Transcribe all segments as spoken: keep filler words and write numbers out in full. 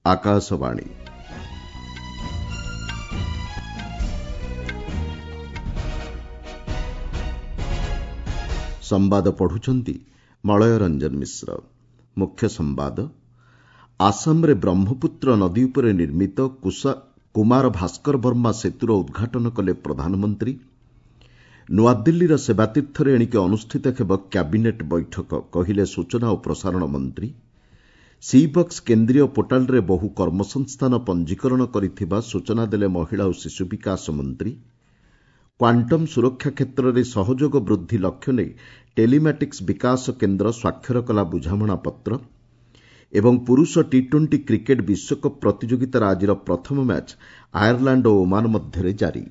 आकाशवाणी संवाद पढ़ुचंती मलय रंजन मिश्र। मुख्य संवाद। आसामरे ब्रह्मपुत्र नदी उपरे निर्मित कुमार भास्कर वर्मा सेतुर उद्घाटन कले प्रधानमंत्री। नुआदिल्लीर सेवातीर्थरे एणिके अनुष्ठित हेब कैबिनेट बैठक कहिले सूचना और प्रसारण मंत्री। सी बक्स केन्द्रीय पोर्टालरे बहु कर्मसंस्थान पंजीकरण करिथिबा सूचना देले महिला और शिशु विकास मंत्री। क्वांटम सुरक्षा क्षेत्र में सहयोग वृद्धि लक्ष्य नहीं टेलीमैटिक्स विकास केन्द्र स्वाक्षर कला बुझामणा पत्र। एवं पुरुष टी ट्वेंटी क्रिकेट विश्वकप प्रतियोगितार आजिर प्रथम मैच आयरलैंड और ओमान मध्य जारी।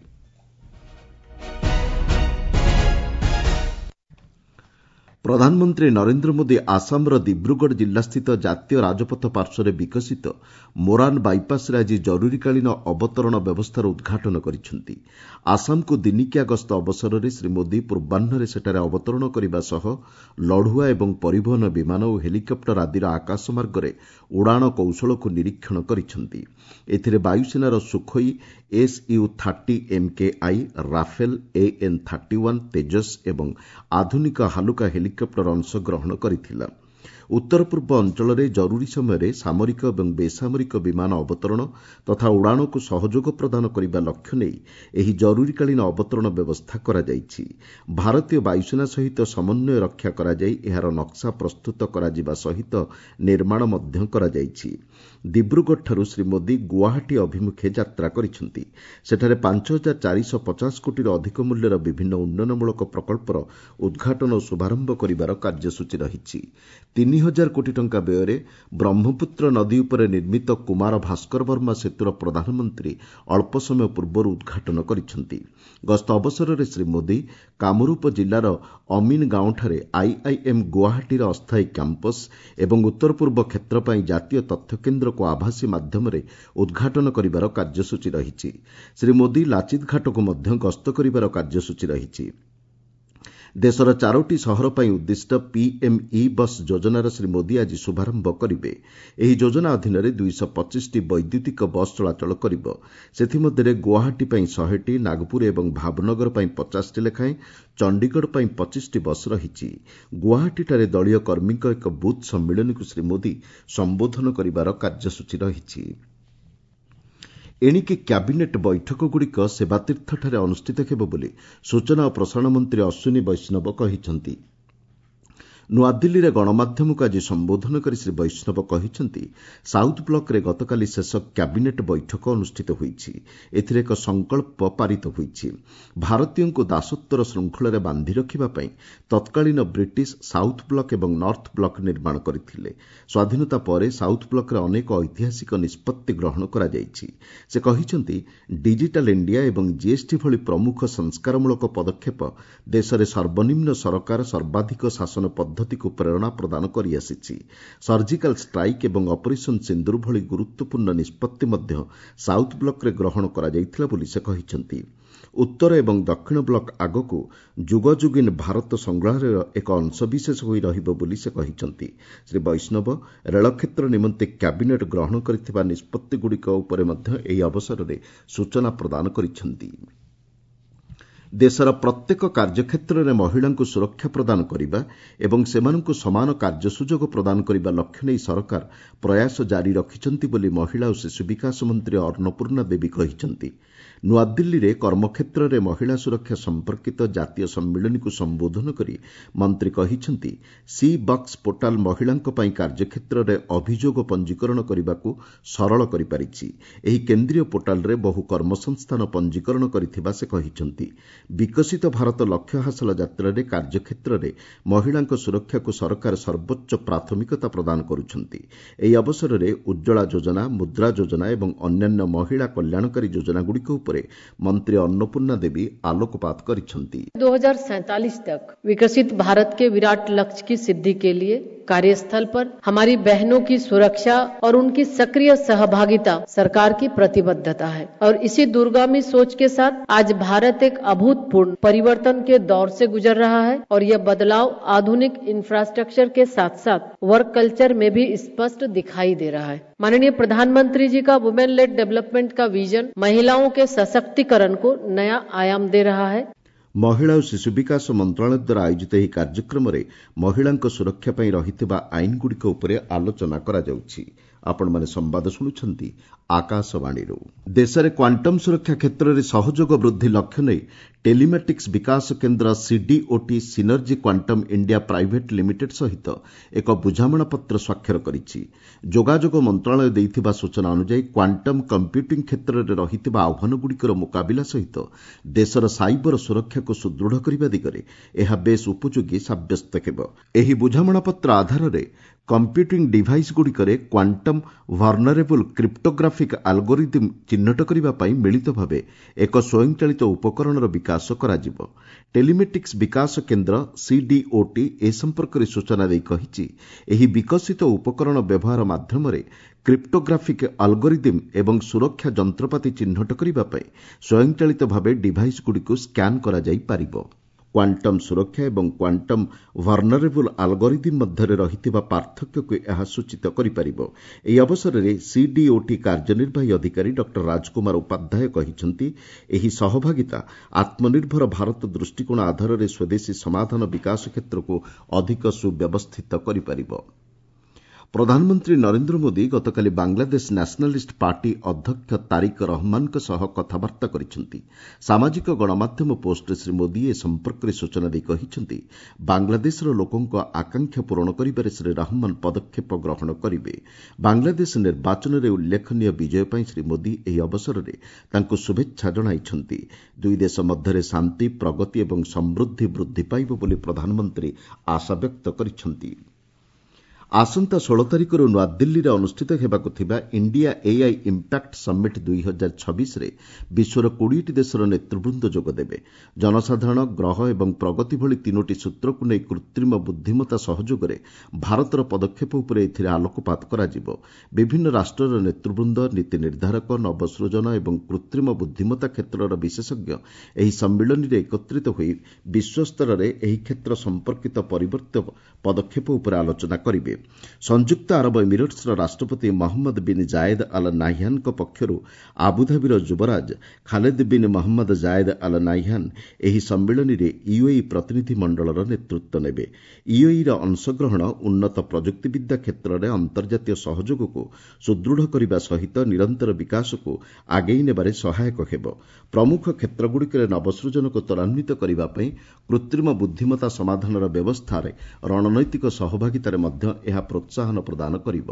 प्रधानमंत्री नरेंद्र मोदी आसामर दिब्रुगढ़ जिल्लास्थित जातीय राजपथ पार्श्वर विकसित मोरान बाईपास आज जरूरीकालीन अवतरण व्यवस्थार उद्घाटन करिसेंति। आसाम को दिनिकिया गस्त अवसर में श्री मोदी पूर्वाह्न सेठारे अवतरण करने सह लढ़ुआ एवं परिवहन विमान और हेलिकप्टर आदिर आकाशमार्ग में उड़ाण कौशल को निरीक्षण करिसेंति। एथिरे वायुसेनार Sukhoi S U thirty M K I, Rafale A N thirty one, Tejas एवं आधुनिक हालुका हेलिकप्टर अंशग्रहण करिथिला। उत्तर पूर्व अंचल में जरूरी समय सामरिक और बेसामरिक विमान अवतरण तथा उड़ाण को सहयोग प्रदान करने लक्ष्य नहीं यह जरूरीकालीन अवतरण व्यवस्था करा जायछि। भारतीय वायुसेना सहित समन्वय रक्षा करा जाई एहार नक्शा प्रस्तुत करा जिबा सहित निर्माण मध्य करा जायछि। दिब्रुगढ़ ठारू श्री मोदी गुवाहाटी अभिमुखे यात्रा करिसेंति। सेठारे पांच हजार चारिश पचास कोटी अधिक मूल्यर विभिन्न उन्नयनमूलक प्रकल्पर उद्घाटन और शुभारंभ करिबार कार्यसूची रहिछि। तीन हजार कोटी टंका व्यୟରେ ब्रह्मपुत्र नदी उपरे निर्मित कुमार भास्कर वर्मा सेतुर प्रधानमंत्री अल्प समय पूर्व उद्घाटन करिसेंति। गस्त अवसर में श्री मोदी कामरूप जिलार अमीन गांवठारे आईआईएम गुवाहाटीर अस्थायी कैंपस एवं उत्तर पूर्व क्षेत्र पर जातीय तथ्य केन्द्र को आभासी माध्यम उद्घाटन करिबार कार्यसूची रहिछि। श्री मोदी लाचित घाट को मध्य गस्त करिबार कार्यसूची रहिछि। देशर चारोटी सहर पर उद्दिष्ट पीएमई बस योजनार श्री मोदी आज शुभारंभ करिवे। एही योजना अधीन दुईश पचिश टी वैद्युतिक बस चलाचल करिब। सेथिमध्यरे गुवाहाटी पर शहेटी, नागपुर एवं भावनगर पर पचास टी लेखाएं, चंडीगढ़ पर पचिश टी बस रहिछि। गुवाहाटीଠାରେ दलीय कर्मी एक बुथ सम्मिलन को श्री मोदी संबोधन करिबार कार्यसूची रहिछि। एणिके कैबिनेट बैठकगुड़िक सेवातीर्थଠାରେ अनुष्ठित हेब बोली सूचना और प्रसारण मंत्री अश्विनी वैष्णव कहिसेंति। नुआदिल्ली गणमाध्यम को आज संबोधन कर श्री वैष्णव कहिसेंति साउथ ब्लॉक रे गतकाली शेष कैबिनेट बैठक अनुष्ठित होईछि। एथिरे एक संकल्प पारित होईछि। भारतीयों को दासत्वर श्रृंखल में बांधि रखिबा पई तत्कालीन ब्रिटिश साउथ ब्लॉक एवं नॉर्थ ब्लॉक निर्माण करथिले। स्वाधीनता पर साउथ ब्लॉक रे अनेक ऐतिहासिक निष्पत्ति ग्रहण करा जायछि। से कहिसेंति डिजिटल इंडिया एवं जीएसटी भली प्रमुख संस्कारमूलक पदक्षेप देश में सर्वनिम्न सरकार सर्वाधिक शासन पद्धति को प्रेरणा प्रदान करि आसिछि। सर्जिकल स्ट्राइक एवं ऑपरेशन सिंदूर भली गुरुत्वपूर्ण निष्पत्ति मध्य साउथ ब्लॉक रे ग्रहण करा जायथिला बोली से कहिसेंति। उत्तर एवं दक्षिण ब्लॉक आगकू जुगजुगिन भारत संग्रहालय एक अंशविशेष होई रहिबो बोली से कहिसेंति। श्री वैष्णव रेल क्षेत्र निमंते कैबिनेट ग्रहण करिथिबा निष्पत्तिगुड़िक उपरे मध्य एही अवसर में सूचना प्रदान करिसेंति। देशर प्रत्येक कार्यक्षेत्र में महिला को सुरक्षा प्रदान करने एवं सेमानंकु समान कार्य सुजोग प्रदान करने लक्ष्य नहीं सरकार प्रयास जारी रखिछंती बोली महिला और शिशु विकास मंत्री अन्नपूर्णा देवी कहिसेंति। नुआदिल्ली रे कर्मक्षेत्र में महिला सुरक्षा संपर्कित जातीय सम्मिलन को संबोधन करी मंत्री कहिसेंति सी बक्स पोर्टाल महिलांक पई कार्यक्षेत्र में अभियोग पंजीकरण करने को सरल करि पारिछि। एही केंद्रीय पोर्टाल रे बहु कर्मसंस्थान पंजीकरण करिथिबा से कहिसेंति। विकसित भारत लक्ष्य हासिल यात्रा रे कार्यक्षेत्र में महिला सुरक्षा को सरकार सर्वोच्च प्राथमिकता प्रदान करुछंती। एही अवसर में उज्ज्वला योजना, मुद्रा योजना एवं अन्यान्य महिला कल्याणकारी योजनागुड़िक उपरे मंत्री अन्नपूर्णा देवी आलोकपात करिसेंति। दो हजार सैंतालीस तक विकसित भारत के विराट लक्ष्य की सिद्धि के लिए कार्यस्थल पर हमारी बहनों की सुरक्षा और उनकी सक्रिय सहभागिता सरकार की प्रतिबद्धता है और इसी दूरगामी सोच के साथ आज भारत एक अभूतपूर्व परिवर्तन के दौर से गुजर रहा है और यह बदलाव आधुनिक इंफ्रास्ट्रक्चर के साथ साथ वर्क कल्चर में भी स्पष्ट दिखाई दे रहा है। माननीय प्रधानमंत्री जी का वुमेन लेड डेवलपमेंट का विजन महिलाओं के सशक्तिकरण को नया आयाम दे रहा है। महिला और शिशु विकास मंत्रालय द्वारा आयोजित ଏହି କାର୍ଯ୍ୟକ୍ରମରେ ମହିଳାଙ୍କ ସୁରକ୍ଷା ପାଇଁ ରହିଥିବା ଆଇନଗୁଡ଼ିକ ଉପରେ ଆଲୋଚନା କରାଯାଉଛି। ଆପଣମାନେ ସମ୍ବାଦ ଶୁଣୁଛନ୍ତି ଆକାଶବାଣୀରୁ। ଦେଶରେ କ୍ୱାଣ୍ଟମ୍ ସୁରକ୍ଷା କ୍ଷେତ୍ରରେ ସହଯୋଗ ବୃଦ୍ଧି ଲକ୍ଷ୍ୟ ନେଇ ଟେଲିମେଟିକ୍ସ ବିକାଶ କେନ୍ଦ୍ର C DOT synergy quantum India private limited ସହିତ ଏକ ବୁଝାମଣାପତ୍ର ସ୍ୱାକ୍ଷର କରିଛି। ଯୋଗାଯୋଗ ମନ୍ତ୍ରଣାଳୟ ଦେଇଥିବା ସୂଚନା ଅନୁଯାୟୀ କ୍ୱାଣ୍ଟମ୍ କମ୍ପ୍ୟୁଟିଂ କ୍ଷେତ୍ରରେ ରହିଥିବା ଆହ୍ୱାନଗୁଡ଼ିକର ମୁକାବିଲା ସହିତ ଦେଶର ସାଇବର ସୁରକ୍ଷାକୁ ସୁଦୃଢ଼ କରିବା ଦିଗରେ ଏହା ବେଶ୍ ଉପଯୋଗୀ ସାବ୍ୟସ୍ତ ହେବ। ଏହି ବୁଝାମଣାପତ୍ର ଆଧାରରେ କମ୍ପ୍ୟୁଟିଂ ଡିଭାଇସ୍ଗୁଡ଼ିକରେ କ୍ୱାଣ୍ଟମ୍ ଭର୍ନରେବୁଲ୍ କ୍ରିପ୍ଟୋଗ୍ରାଫିକ୍ ଆଲଗୋରିଦିମ୍ ଚିହ୍ନଟ କରିବା ପାଇଁ ମିଳିତ ଭାବେ ଏକ ସ୍ୱୟଂଚାଳିତ ଉପକରଣର ବିକାଶ କରାଯିବ। ଟେଲିମେଟିକ୍ସ ବିକାଶ କେନ୍ଦ୍ର ସିଡିଓଟି ଏ ସମ୍ପର୍କରେ ସୂଚନା ଦେଇ କହିଛି, ଏହି ବିକଶିତ ଉପକରଣ ବ୍ୟବହାର ମାଧ୍ୟମରେ କ୍ରିପ୍ଟୋଗ୍ରାଫିକ୍ ଆଲଗୋରିଦିମ୍ ଏବଂ ସୁରକ୍ଷା ଯନ୍ତ୍ରପାତି ଚିହ୍ନଟ କରିବା ପାଇଁ ସ୍ୱୟଂଚାଳିତ ଭାବେ ଡିଭାଇସ୍ଗୁଡ଼ିକୁ ସ୍କାନ୍ କରାଯାଇପାରିବ। କ୍ୱାଣ୍ଟମ୍ ସୁରକ୍ଷା ଏବଂ କ୍ୱାଣ୍ଟମ୍ ଭର୍ନରେବୁଲ୍ ଆଲଗୋରିଦିମ୍ ମଧ୍ୟରେ ରହିଥିବା ପାର୍ଥକ୍ୟକୁ ଏହା ସୂଚିତ କରିପାରିବ। ଏହି ଅବସରରେ ସିଡିଓଟି କାର୍ଯ୍ୟନିର୍ବାହୀ ଅଧିକାରୀ ଡକ୍ଟର ରାଜକୁମାର ଉପାଧ୍ୟାୟ କହିଛନ୍ତି, ଏହି ସହଭାଗିତା ଆତ୍ମନିର୍ଭର ଭାରତ ଦୃଷ୍ଟିକୋଣ ଆଧାରରେ ସ୍ୱଦେଶୀ ସମାଧାନ ବିକାଶ କ୍ଷେତ୍ରକୁ ଅଧିକ ସୁବ୍ୟବସ୍ଥିତ କରିପାରିବ। ପ୍ରଧାନମନ୍ତ୍ରୀ ନରେନ୍ଦ୍ର ମୋଦି ଗତକାଲି ବାଂଲାଦେଶ ନ୍ୟାସନାଲିଷ୍ଟ ପାର୍ଟି ଅଧ୍ୟକ୍ଷ ତାରିକ ରହମାନଙ୍କ ସହ କଥାବାର୍ତ୍ତା କରିଛନ୍ତି। ସାମାଜିକ ଗଣମାଧ୍ୟମ ପୋଷ୍ଟରେ ଶ୍ରୀ ମୋଦି ଏ ସମ୍ପର୍କରେ ସୂଚନା ଦେଇ କହିଛନ୍ତି, ବାଂଲାଦେଶର ଲୋକଙ୍କ ଆକାଂକ୍ଷା ପୂରଣ କରିବାରେ ଶ୍ରୀ ରହମାନ ପଦକ୍ଷେପ ଗ୍ରହଣ କରିବେ। ବାଂଲାଦେଶ ନିର୍ବାଚନରେ ଉଲ୍ଲେଖନୀୟ ବିଜୟ ପାଇଁ ଶ୍ରୀ ମୋଦି ଏହି ଅବସରରେ ତାଙ୍କୁ ଶୁଭେଚ୍ଛା ଜଣାଇଛନ୍ତି। ଦୁଇ ଦେଶ ମଧ୍ୟରେ ଶାନ୍ତି, ପ୍ରଗତି ଏବଂ ସମୃଦ୍ଧି ବୃଦ୍ଧି ପାଇବ ବୋଲି ପ୍ରଧାନମନ୍ତ୍ରୀ ଆଶାବ୍ୟକ୍ତ କରିଛନ୍ତି। ଆସନ୍ତା ଷୋହଳ ତାରିଖରୁ ନୂଆଦିଲ୍ଲୀରେ ଅନୁଷ୍ଠିତ ହେବାକୁ ଥିବା ଇଣ୍ଡିଆ ଏଆଇ ଇମ୍ପାକ୍ଟ ସମିଟ୍ ଦୁଇ ହଜାର ଛବିଶରେ ବିଶ୍ୱର କୋଡ଼ିଏଟି ଦେଶର ନେତୃବୃନ୍ଦ ଯୋଗଦେବେ। ଜନସାଧାରଣ, ଗ୍ରହ ଏବଂ ପ୍ରଗତି ଭଳି ତିନୋଟି ସୂତ୍ରକୁ ନେଇ କୃତ୍ରିମ ବୁଦ୍ଧିମତ୍ତା ସହଯୋଗରେ ଭାରତର ପଦକ୍ଷେପ ଉପରେ ଏଥିରେ ଆଲୋକପାତ କରାଯିବ। ବିଭିନ୍ନ ରାଷ୍ଟ୍ରର ନେତୃବୃନ୍ଦ, ନୀତି ନିର୍ଦ୍ଧାରକ, ନବସୃଜନ ଏବଂ କୃତ୍ରିମ ବୁଦ୍ଧିମତ୍ତା କ୍ଷେତ୍ରର ବିଶେଷଜ୍ଞ ଏହି ସମ୍ମିଳନୀରେ ଏକତ୍ରିତ ହୋଇ ବିଶ୍ୱସ୍ତରରେ ଏହି କ୍ଷେତ୍ର ସମ୍ପର୍କିତ ପରିବର୍ତ୍ତ ପଦକ୍ଷେପ ଉପରେ ଆଲୋଚନା କରିବେ। ସଂଯୁକ୍ତ ଆରବ ଏମିରେଟ୍ସର ରାଷ୍ଟ୍ରପତି ମହମ୍ମଦ ବିନ୍ ଜାୟେଦ୍ ଅଲ୍ ନାହ୍ୟାନ୍ଙ୍କ ପକ୍ଷରୁ ଆବୁଧାବିର ଯୁବରାଜ Khaled bin Mohammed Zayed Al Nahyan ଏହି ସମ୍ମିଳନୀରେ ୟୁଏଇ ପ୍ରତିନିଧି ମଣ୍ଡଳର ନେତୃତ୍ୱ ନେବେ। ୟୁଏଇର ଅଂଶଗ୍ରହଣ ଉନ୍ନତ ପ୍ରଯୁକ୍ତିବିଦ୍ୟା କ୍ଷେତ୍ରରେ ଅନ୍ତର୍ଜାତୀୟ ସହଯୋଗକୁ ସୁଦୃଢ଼ କରିବା ସହିତ ନିରନ୍ତର ବିକାଶକୁ ଆଗେଇ ନେବାରେ ସହାୟକ ହେବ। ପ୍ରମୁଖ କ୍ଷେତ୍ରଗୁଡ଼ିକରେ ନବସୃଜନକୁ ତ୍ୱରାନ୍ୱିତ କରିବା ପାଇଁ କୃତ୍ରିମ ବୁଦ୍ଧିମତ୍ତା ସମାଧାନର ବ୍ୟବସ୍ଥାରେ ରଣନୈତିକ ସହଭାଗିତାରେ ମଧ୍ୟ ଏହା ପ୍ରୋତ୍ସାହନ ପ୍ରଦାନ କରିବ।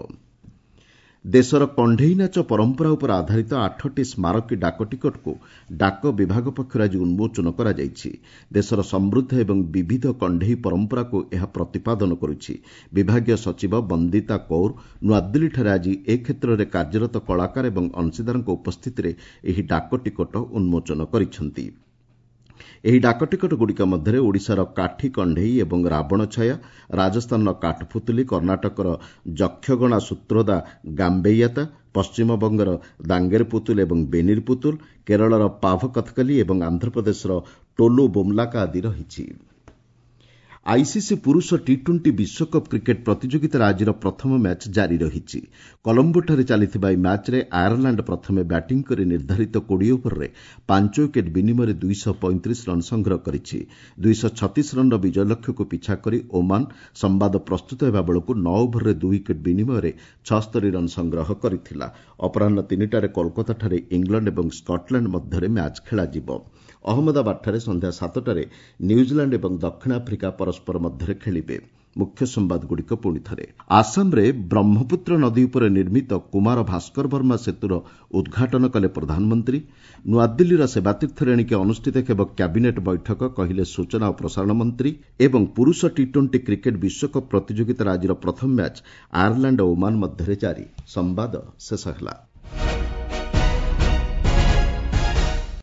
ଦେଶର କଣ୍ଢେଇ ନାଚ ପରମ୍ପରା ଉପରେ ଆଧାରିତ ଆଠଟି ସ୍ମାରକୀ ଡାକଟିକଟକୁ ଡାକ ବିଭାଗ ପକ୍ଷରୁ ଆଜି ଉନ୍ମୋଚନ କରାଯାଇଛି। ଦେଶର ସମୃଦ୍ଧ ଏବଂ ବିବିଧ କଣ୍ଢେଇ ପରମ୍ପରାକୁ ଏହା ପ୍ରତିପାଦନ କରୁଛି। ବିଭାଗୀୟ ସଚିବ ବନ୍ଦିତା କୌର ନୂଆଦିଲ୍ଲୀଠାରେ ଆଜି ଏ କ୍ଷେତ୍ରରେ କାର୍ଯ୍ୟରତ କଳାକାର ଏବଂ ଅଂଶୀଦାରଙ୍କ ଉପସ୍ଥିତିରେ ଏହି ଡାକଟିକଟ ଉନ୍ମୋଚନ କରିଛନ୍ତି। ଏହି ଡାକଟିକଟଗୁଡ଼ିକ ମଧ୍ୟରେ ଓଡ଼ିଶାର କାଠି କଣ୍ଢେଇ ଏବଂ ରାବଣ ଛାୟା, ରାଜସ୍ଥାନର କାଠପୁତଲି, କର୍ଣ୍ଣାଟକର ଯକ୍ଷଗଣା ସୂତ୍ରୋଦା ଗାମ୍ବେୟାତା, ପଶ୍ଚିମବଙ୍ଗର ଦାଙ୍ଗେର ପୁତୁଲ ଏବଂ ବେନିର ପୁତୁଲ, କେରଳର ପାଭ କଥକଲି ଏବଂ ଆନ୍ଧ୍ରପ୍ରଦେଶର ଟୋଲୁ ବୋମ୍ଲାକା ଆଦି ରହିଛି। ଆଇସିସି ପୁରୁଷ ଟି ଟ୍ୱେଣ୍ଟି ବିଶ୍ୱକପ୍ କ୍ରିକେଟ୍ ପ୍ରତିଯୋଗିତାରେ ଆଜିର ପ୍ରଥମ ମ୍ୟାଚ୍ ଜାରି ରହିଛି। କଲମ୍ବୋଠାରେ ଚାଲିଥିବା ଏହି ମ୍ୟାଚ୍ରେ ଆୟାର୍ଲାଣ୍ଡ ପ୍ରଥମେ ବ୍ୟାଟିଂ କରି ନିର୍ଦ୍ଧାରିତ କୋଡ଼ିଏ ଓଭରରେ ପାଞ୍ଚ ୱିକେଟ୍ ବିନିମୟରେ ଦୁଇଶହ ପଇଁତିରିଶ ରନ୍ ସଂଗ୍ରହ କରିଛି। ଦୁଇଶହ ଛତିଶ ରନ୍ର ବିଜୟ ଲକ୍ଷ୍ୟକୁ ପିଛା କରି ଓମାନ ସମ୍ବାଦ ପ୍ରସ୍ତୁତ ହେବା ବେଳକୁ ନଅ ଓଭରରେ ଦୁଇ ୱିକେଟ୍ ବିନିମୟରେ ଛଅସ୍ତରୀ ରନ୍ ସଂଗ୍ରହ କରିଥିଲା। ଅପରାହ୍ନ ତିନିଟାରେ କୋଲକାତାଠାରେ ଇଂଲଣ୍ଡ ଏବଂ ସ୍କଟଲ୍ୟାଣ୍ଡ ମଧ୍ୟରେ ମ୍ୟାଚ୍ ଖେଳାଯିବ। ଅହମ୍ମଦାବାଦଠାରେ ସନ୍ଧ୍ୟା ସାତଟାରେ ନ୍ୟୁଜିଲାଣ୍ଡ ଏବଂ ଦକ୍ଷିଣ ଆଫ୍ରିକା ପରସ୍ପର ମଧ୍ୟରେ ଖେଳିବେ। ମୁଖ୍ୟ ସମ୍ବାଦଗୁଡ଼ିକ ପୁଣିଥରେ। ଆସାମରେ ବ୍ରହ୍ମପୁତ୍ର ନଦୀ ଉପରେ ନିର୍ମିତ କୁମାର ଭାସ୍କର ବର୍ମା ସେତୁର ଉଦ୍ଘାଟନ କଲେ ପ୍ରଧାନମନ୍ତ୍ରୀ। ନୂଆଦିଲ୍ଲୀର ସେବାତୀର୍ଥରେ ଏଣିକି ଅନୁଷ୍ଠିତ ହେବ କ୍ୟାବିନେଟ୍ ବୈଠକ, କହିଲେ ସୂଚନା ଓ ପ୍ରସାରଣ ମନ୍ତ୍ରୀ। ଏବଂ ପୁରୁଷ ଟି ଟ୍ୱେଣ୍ଟି କ୍ରିକେଟ୍ ବିଶ୍ୱକପ୍ ପ୍ରତିଯୋଗିତାର ଆଜିର ପ୍ରଥମ ମ୍ୟାଚ୍ ଆୟାର୍ଲାଣ୍ଡ ଓ ଓମାନ ମଧ୍ୟରେ ଜାରି। ସମ୍ବାଦ ଶେଷ ହେଲା।